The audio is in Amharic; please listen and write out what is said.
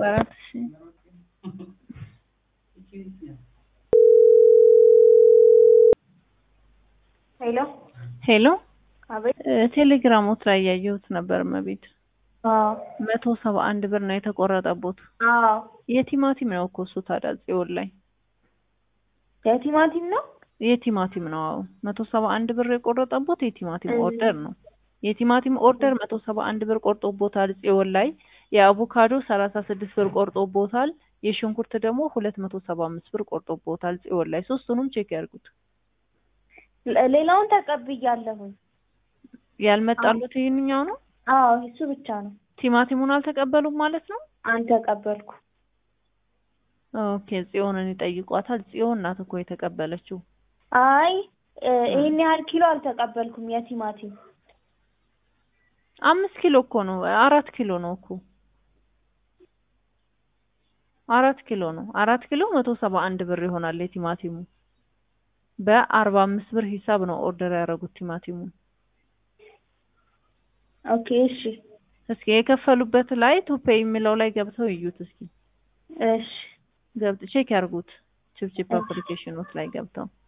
4000 ሄሎ ሄሎ አቤት። ቴሌግራሞት ላይ ያየሁት ነበር መቤት አዎ 171 ብር ነው የተቆረጠቦት። አዎ የቲማቲም ነው እኮ እሱ ታዲያ ጽዮን ላይ የቲማቲም ነው። የቲማቲም ነው። አዎ 171 ብር የቆረጠቦት የቲማቲም ኦርደር ነው። የቲማቲም ኦርደር 171 ብር ቆርጦቦታል ጽዮን ላይ። የአቮካዶ 36 ብር ቆርጦቦታል። የሽንኩርት ደግሞ 275 ብር ቆርጦቦታል ጽዮን ላይ። ሶስቱንም ቼክ ያርጉት። ሌላውን ተቀብያለሁኝ። ያልመጣሉት ይሄንኛው ነው። አዎ እሱ ብቻ ነው። ቲማቲሙን አልተቀበሉም ማለት ነው። አልተቀበልኩ። ኦኬ ጽዮንን ይጠይቋታል። ጽዮን ናት እኮ የተቀበለችው። አይ ይሄን ያህል ኪሎ አልተቀበልኩም። የቲማቲም 5 ኪሎ እኮ ነው። 4 ኪሎ ነው እኮ 4 ኪሎ ነው። 4 ኪሎ 171 ብር ይሆናል የቲማቲሙ። በ45 ብር ሂሳብ ነው ኦርደር ያደረጉት ቲማቲሙን። ኦኬ እሺ። እስኪ የከፈሉበት ላይ ቱፔይ የሚለው ላይ ገብተው ይዩት እስኪ። እሺ ቼክ ያርጉት። ቺፕ አፕሊኬሽኖች ላይ ገብተው